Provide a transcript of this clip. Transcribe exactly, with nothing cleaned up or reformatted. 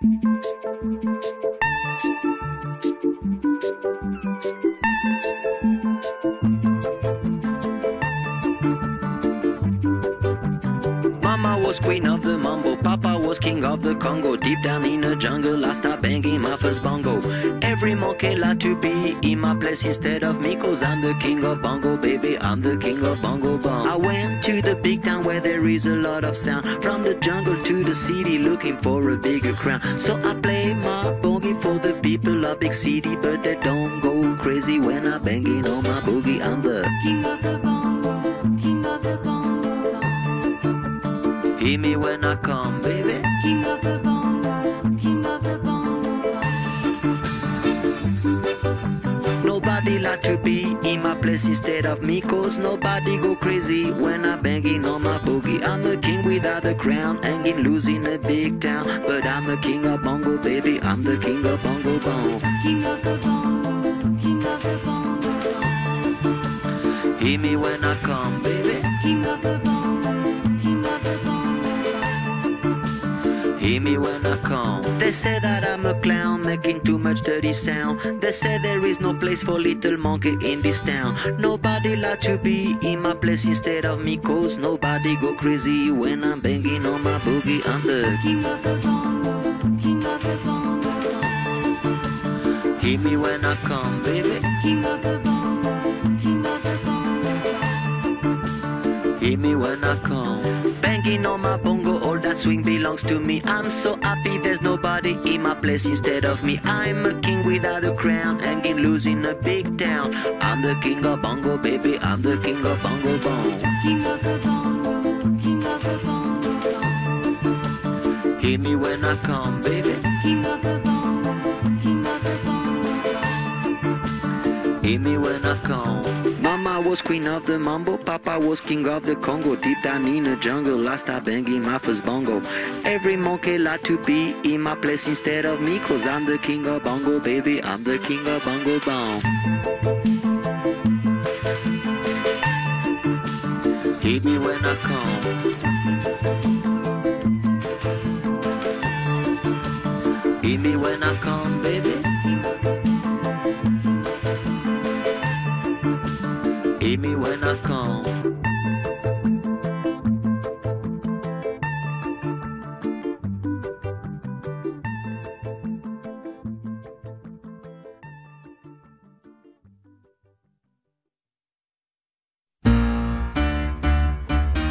Mama was queen of the mambo, Papa was king of the Congo. Deep down in the jungle, I start banging my first bongo. Every monkey like to be in my place instead of me, cause I'm the king of bongo, baby, I'm the king of bongo bong. I went to the big town where there is a lot of sound, from the jungle to the city looking for a bigger crown. So I play my boogie for the people of big city, but they don't go crazy when I'm banging on my boogie. I'm the king of the bongo, king of the bongo bong. Hear me when I come, baby. King of the bongo, king of the bongo bong. Nobody like to be in my place instead of me, cause nobody go crazy when I'm banging on my boogie. I'm a king without a crown, hanging loose in a big town, but I'm a king of bongo, baby, I'm the king of bongo bong. King of the bongo, king of the bongo bong. Hear me when I come, baby. King of the bongo, king of the bongo. Hear me when I come. They say that I'm a clown making too much dirty sound. They say there is no place for little monkey in this town. Nobody like to be in my place instead of me, cause nobody go crazy when I'm banging on my boogie. I'm the king of the bongo, king of the bongo bong. Hear me when I come, baby. King of the bongo, king of the bongo bong. Hear me when I come. Banging on my bongo, all that swing belongs to me. I'm so happy there's nobody in my place instead of me. I'm a king without a crown, hanging loose in a big town. I'm the king of bongo, baby, I'm the king of bongo bong. King of the bongo, king of the bongo bong. Hear me when I come, baby. King of the bongo, king of the bongo bong. Hear me when I come. Mama was queen of the mambo, Papa was king of the Congo. Deep down in the jungle, I start banging my first bongo. Every monkey like to be in my place instead of me, cause I'm the king of bongo, baby, I'm the king of bongo bong. Hit me when I come.